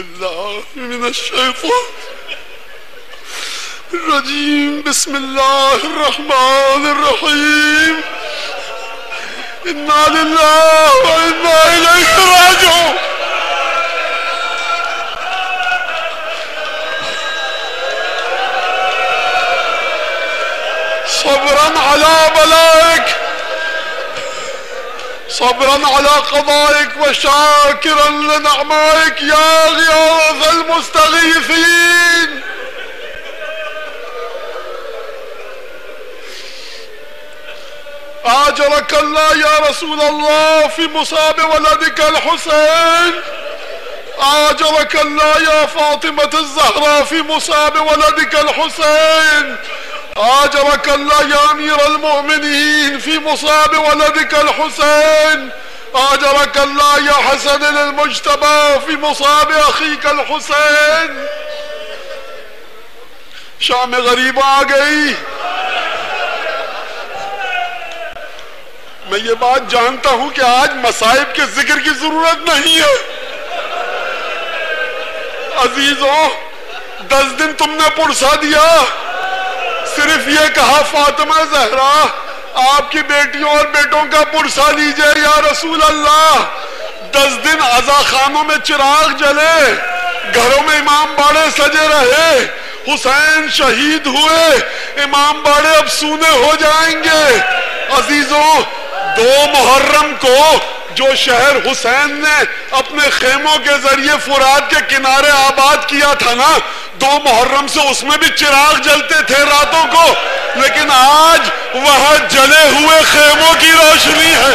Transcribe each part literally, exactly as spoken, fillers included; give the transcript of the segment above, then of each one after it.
الله من الشيطان الرجيم. بسم الله الرحمن الرحيم. إنا لله وإنا إليه راجعون. صبرا على بلائك، صبرا على قضائك، وشاكرا لنعمائك يا غياث المستغيثين. آجرك الله يا رسول الله في مصاب ولدك الحسين. آجرك الله يا فاطمة الزهراء في مصاب ولدك الحسين. آجرك الله يا أمير المؤمنين في مصاب ولدك الحسين. آجرك الله يا حسن المجتبى في مصاب أخيك الحسين. شام غریب آ گئی. میں یہ بات جانتا ہوں کہ آج مصائب کے ذکر کی ضرورت نہیں ہے. عزیزوں، دس دن تم نے پرسا دیا، صرف یہ کہا فاطمہ زہرا آپ کی بیٹیوں اور بیٹوں کا پرسا لیجئے یا رسول اللہ. دس دن عزا خانوں میں چراغ جلے، گھروں میں امام باڑے سجے رہے، حسین شہید ہوئے، امام باڑے اب سونے ہو جائیں گے. عزیزوں، دو محرم کو جو شہر حسین نے اپنے خیموں کے ذریعے فرات کے کنارے آباد کیا تھا نا، دو محرم سے اس میں بھی چراغ جلتے تھے راتوں کو، لیکن آج وہاں جلے ہوئے خیموں کی روشنی ہے.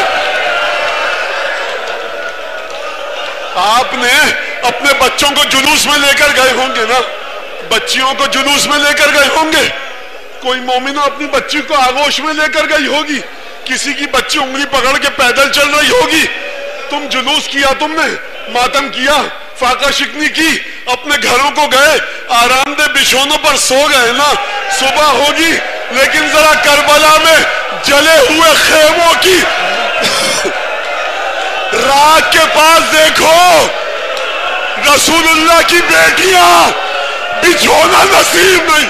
آپ نے اپنے بچوں کو جلوس میں لے کر گئے ہوں گے نا، بچیوں کو جلوس میں لے کر گئے ہوں گے. کوئی مومنہ اپنی بچی کو آغوش میں لے کر گئی ہوگی، کسی کی بچی انگلی پکڑ کے پیدل چل رہی ہوگی. تم جلوس کیا، تم نے ماتم کیا، فاقہ شکنی کی، اپنے گھروں کو گئے، آرام دہ بچھونوں پر سو گئے نا. صبح ہوگی، لیکن ذرا کربلا میں جلے ہوئے خیموں کی راک کے پاس دیکھو. رسول اللہ کی بیٹیاں بچھونا نصیب نہیں.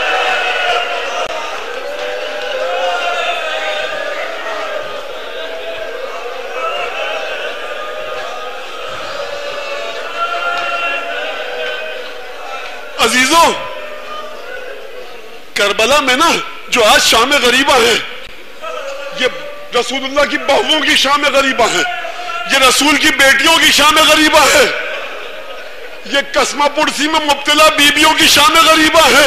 عزیزوں، کربلا میں نا جو آج شام غریبہ ہے، یہ رسول اللہ کی بہووں کی شام غریبہ ہے، یہ رسول کی بیٹیوں کی شام غریبہ ہے، یہ قسمہ پرسی میں مبتلا بیبیوں کی شام غریبہ ہے.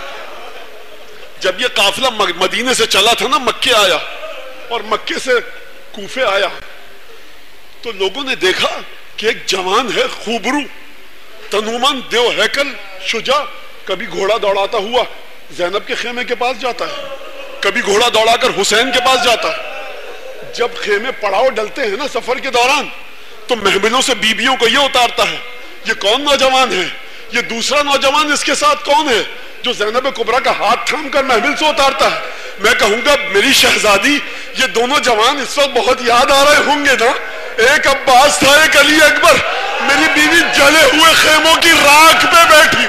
جب یہ قافلہ مدینے سے چلا تھا نا، مکے آیا اور مکے سے کوفے آیا، تو لوگوں نے دیکھا کہ ایک جوان ہے، خوبرو، تنومن، دیو ہیکل، شجاع، کبھی گھوڑا دوڑاتا ہوا زینب کے خیمے کے پاس جاتا ہے، کبھی گھوڑا دوڑا کر حسین کے پاس جاتا ہے. جب خیمے پڑاؤ ڈلتے ہیں نا سفر کے دوران، تو محملوں سے بیبیوں کو یہ اتارتا ہے. یہ کون نوجوان ہے؟ یہ دوسرا نوجوان اس کے ساتھ کون ہے جو زینب کبریٰ کا ہاتھ تھام کر محمل سے اتارتا ہے؟ میں کہوں گا میری شہزادی، یہ دونوں جوان اس وقت بہت یاد آ رہے ہوں گے نا. ایک عباس تھا، ایک علی اکبر. میری بیوی جلے ہوئے خیموں کی راکھ پہ بیٹھی.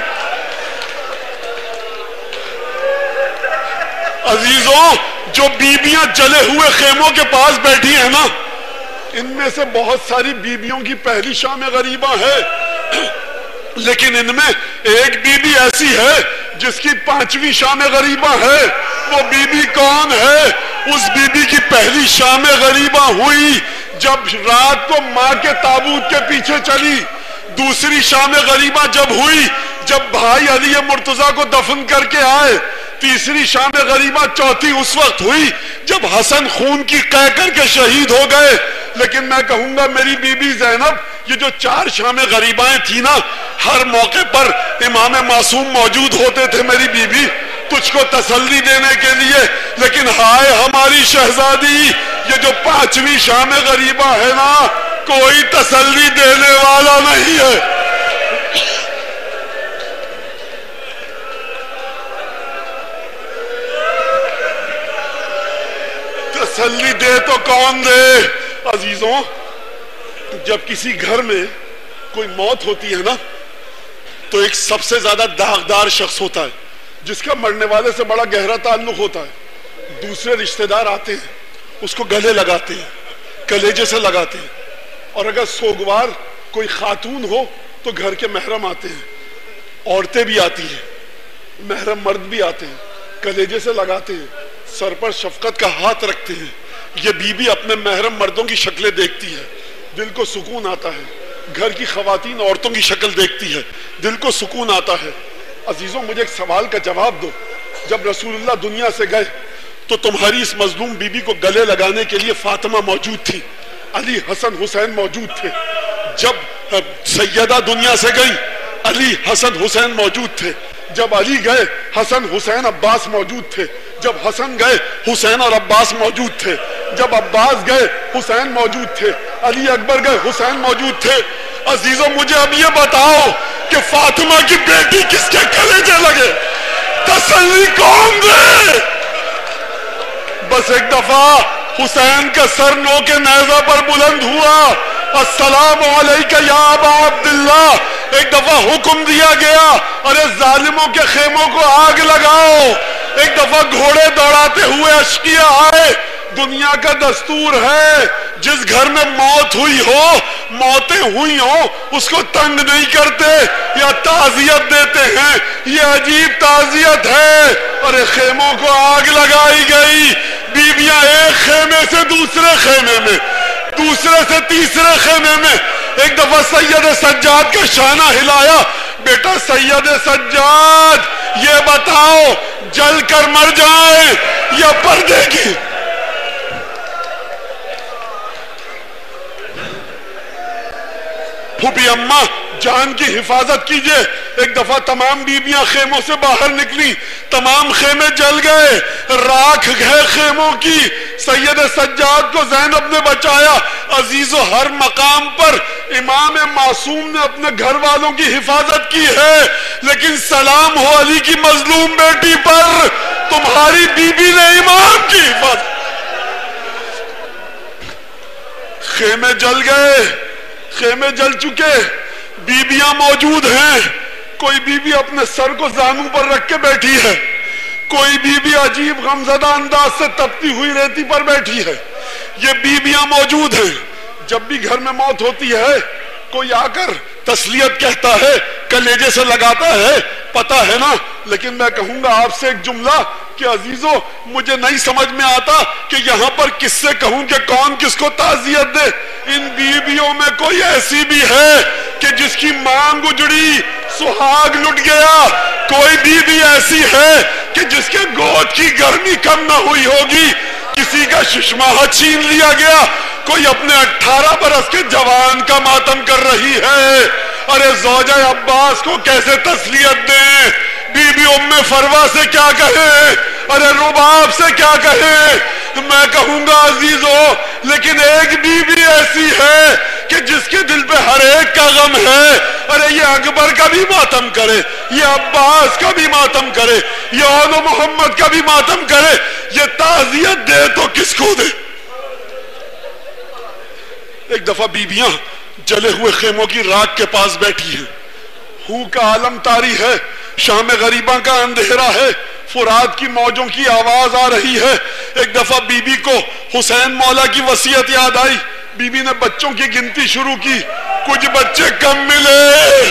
عزیزوں، جو بیویاں جلے ہوئے خیموں کے پاس بیٹھی ہیں نا، ان میں سے بہت ساری بیویوں کی پہلی شام غریبہ ہے، لیکن ان میں ایک بی بی ایسی ہے جس کی پانچویں شام غریبہ ہے. وہ بی بی کون ہے؟ اس بی بی کی پہلی شام غریبہ ہوئی جب رات کو ماں کے تابوت کے پیچھے چلی. دوسری شام غریبہ جب ہوئی جب بھائی علی مرتضیٰ کو دفن کر کے آئے. تیسری شام غریبہ چوتھی اس وقت ہوئی جب حسن خون کی قے کر کے شہید ہو گئے. لیکن میں کہوں گا میری بی بی زینب، یہ جو چار شام غریبائیں تھی نا، ہر موقع پر امام معصوم موجود ہوتے تھے میری بی بی تجھ کو تسلی دینے کے لیے. لیکن ہائے ہماری شہزادی، یہ جو پانچویں شام غریبہ ہے نا، کوئی تسلی دینے والا نہیں ہے. تسلی دے تو کون دے؟ عزیزوں، جب کسی گھر میں کوئی موت ہوتی ہے نا تو ایک سب سے زیادہ داغدار شخص ہوتا ہے جس کا مرنے والے سے بڑا گہرا تعلق ہوتا ہے. دوسرے رشتہ دار آتے ہیں, اس کو گلے لگاتے ہیں, کلیجے سے لگاتے ہیں. اور اگر سوگوار کوئی خاتون ہو تو گھر کے محرم آتے ہیں, عورتیں بھی آتی ہیں, محرم مرد بھی آتے ہیں, کلیجے سے لگاتے ہیں, سر پر شفقت کا ہاتھ رکھتے ہیں. یہ بی بی اپنے محرم مردوں کی شکلیں دیکھتی ہے, دل کو سکون آتا ہے. گھر کی خواتین عورتوں کی شکل دیکھتی ہے, دل کو سکون آتا ہے. عزیزوں, مجھے ایک سوال کا جواب دو. جب رسول اللہ دنیا سے گئے تو تمہاری اس مظلوم بی بی کو گلے لگانے کے لیے فاطمہ موجود تھی, علی حسن حسین موجود تھے. جب سیدہ دنیا سے گئی علی حسن حسین موجود تھے. جب علی گئے حسن حسین عباس موجود تھے. جب حسن گئے حسین اور عباس موجود تھے. جب عباس گئے حسین موجود تھے. علی اکبر گئے حسین موجود تھے. عزیزوں, مجھے اب یہ بتاؤ کہ فاطمہ کی بیٹی کس کے کلیجے لگے؟ تسلی کون دے؟ بس ایک دفعہ حسین کا سر نو کے نیزہ پر بلند ہوا, السلام علیکہ یا ابا عبداللہ. ایک دفعہ حکم دیا گیا, ارے ظالموں کے خیموں کو آگ لگاؤ. ایک دفعہ گھوڑے دوڑاتے ہوئے اشقیاء آئے. دنیا کا دستور ہے جس گھر میں موت ہوئی ہو, موتیں ہوئی ہوں, اس کو تنگ نہیں کرتے یا تعزیت دیتے ہیں. یہ عجیب تعزیت ہے. ارے خیموں کو آگ لگائی گئی. بیویاں ایک خیمے سے دوسرے خیمے میں, دوسرے سے تیسرے خیمے میں. ایک دفعہ سید سجاد کا شانہ ہلایا, بیٹا سید سجاد یہ بتاؤ جل کر مر جائیں یا پردے کی؟ پھوپھی اماں جان کی حفاظت کیجئے. ایک دفعہ تمام بیویاں خیموں سے باہر نکلی, تمام خیمے جل گئے, راکھ گئے خیموں کی. سید سجاد کو زینب نے بچایا. عزیزو, ہر مقام پر امام معصوم نے اپنے گھر والوں کی حفاظت کی ہے, لیکن سلام ہو علی کی مظلوم بیٹی پر, تمہاری بی بی نے امام کی حفاظت. خیمے جل گئے, خیمے جل چکے, بیبیاں موجود ہیں. کوئی بیوی اپنے سر کو زانوں پر رکھ کے بیٹھی ہے, کوئی بیوی عجیب غمزدہ انداز سے تپتی ہوئی ریتی پر بیٹھی ہے. یہ بیویاں موجود ہیں. جب بھی گھر میں موت ہوتی ہے کوئی آ کر تسلیت کہتا ہے, کلیجے سے لگاتا ہے, پتا ہے نا. لیکن میں کہوں گا آپ سے ایک جملہ کہ عزیزو, مجھے نہیں سمجھ میں آتا کہ یہاں پر کس سے کہوں کہ کون کس کو تعزیت دے. ان بیویوں میں کوئی ایسی بھی ہے کہ جس کی مانگ اجڑی, سہاگ لٹ گیا. کوئی بیوی ایسی ہے کہ جس کے گود کی گرمی کم نہ ہوئی ہوگی, کسی کا ششماہ چھین لیا گیا, کوئی اپنے اٹھارہ برس کے جوان کا ماتم کر رہی ہے. ارے زوجہ عباس کو کیسے تسلیت دیں؟ بی بی ام فروا سے کیا کہیں؟ ارے رباب سے کیا کہیں؟ میں کہوں گا عزیزو, لیکن ایک بی بی ایسی ہے کہ جس کے دل پہ ہر ایک کا غم ہے. ارے یہ اکبر کا بھی ماتم کرے, یہ عباس کا بھی ماتم کرے, یہ اول محمد کا بھی ماتم کرے, یہ تعزیت دے تو کس کو دے؟ ایک دفعہ بیویاں جلے ہوئے خیموں کی راکھ کے پاس بیٹھی ہیں. ہو کا عالم طاری ہے, شام غریباں کا اندھیرا ہے, فرات کی موجوں کی آواز آ رہی ہے. ایک دفعہ بی بی کو حسین مولا کی وصیت یاد آئی. بی بی نے بچوں کی گنتی شروع کی, کچھ بچے کم ملے.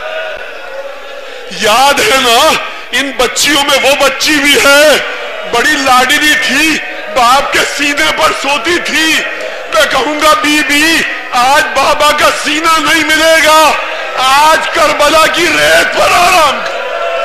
یاد ہے نا, ان بچیوں میں وہ بچی بھی ہے, بڑی لاڈلی تھی, باپ کے سینے پر سوتی تھی. میں کہوں گا بی بی, آج بابا کا سینہ نہیں ملے گا, آج کربلا کی ریت پر آرام کر.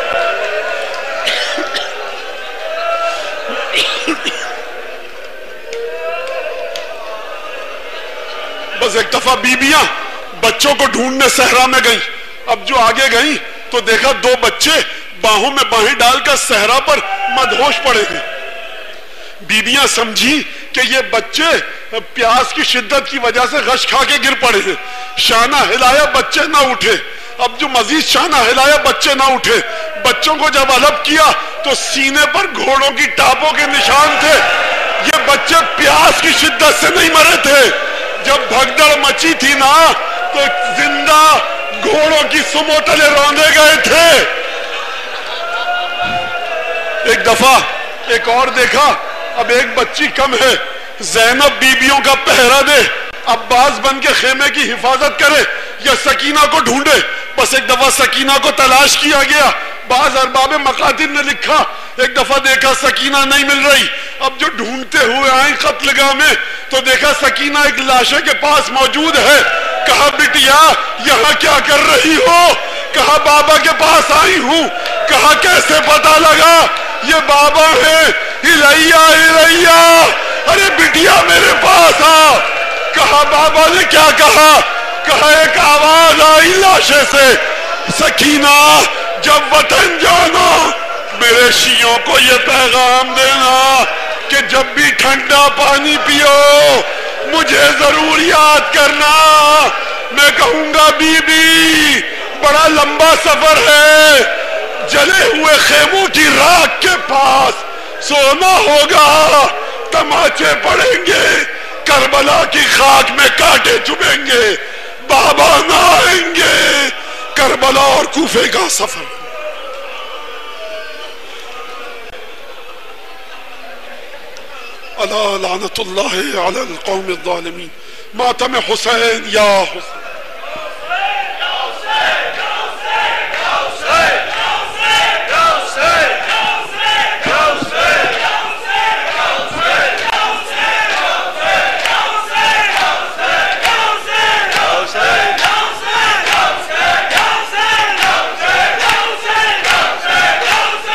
بس ایک دفعہ بیبیاں بچوں کو ڈھونڈنے صحرا میں گئیں. اب جو آگے گئیں تو دیکھا دو بچے باہوں میں باہیں ڈال کر صحرا پر مدہوش پڑے ہیں. بیبیاں سمجھی کہ یہ بچے پیاس کی شدت کی وجہ سے غش کھا کے گر پڑے ہیں. شانہ ہلایا, بچے نہ اٹھے. اب جو مزید شانہ ہلایا, بچے نہ اٹھے. بچوں کو جب الگ کیا تو سینے پر گھوڑوں کی ٹاپوں کے نشان تھے. یہ بچے پیاس کی شدت سے نہیں مرے تھے. جب بھگدڑ مچی تھی نا تو ایک زندہ گھوڑوں کی سمو تلے روندے گئے تھے. ایک دفعہ ایک اور دیکھا, اب ایک بچی کم ہے, زینب بیبیوں کا پہرا دے, عباس بن کے خیمے کی حفاظت کرے یا سکینہ کو ڈھونڈے. بس ایک دفعہ سکینہ کو تلاش کیا گیا. بعض ارباب مقاتل نے لکھا ایک دفعہ دیکھا سکینہ نہیں مل رہی, اب جو ڈھونڈتے ہوئے آئیں قتل گاہ میں تو دیکھا سکینہ ایک لاشے کے پاس موجود ہے. کہا بٹیا یہاں کیا کر رہی ہو؟ کہا بابا کے پاس آئی ہوں. کہا کیسے پتا لگا؟ یہ بابا ہے. الیا الیا, ارے بٹیا میرے پاس آ. کہا بابا نے کیا کہا؟ کہا ایک آواز آئی لاشے سے, سکینہ جب وطن جانا میرے شیعوں کو یہ پیغام دینا کہ جب بھی ٹھنڈا پانی پیو مجھے ضرور یاد کرنا. میں کہوں گا بی بی بڑا لمبا سفر ہے, جلے ہوئے خیموں کی راکھ کے پاس سونا ہوگا, تماچے پڑیں گے, کربلا کی خاک میں کانٹے چبھیں گے, بابا نہ آئیں گے, کربلا اور کوفے کا سفر. الا لعنت اللہ علی القوم الظالمین. ماتم حسین یا حسین.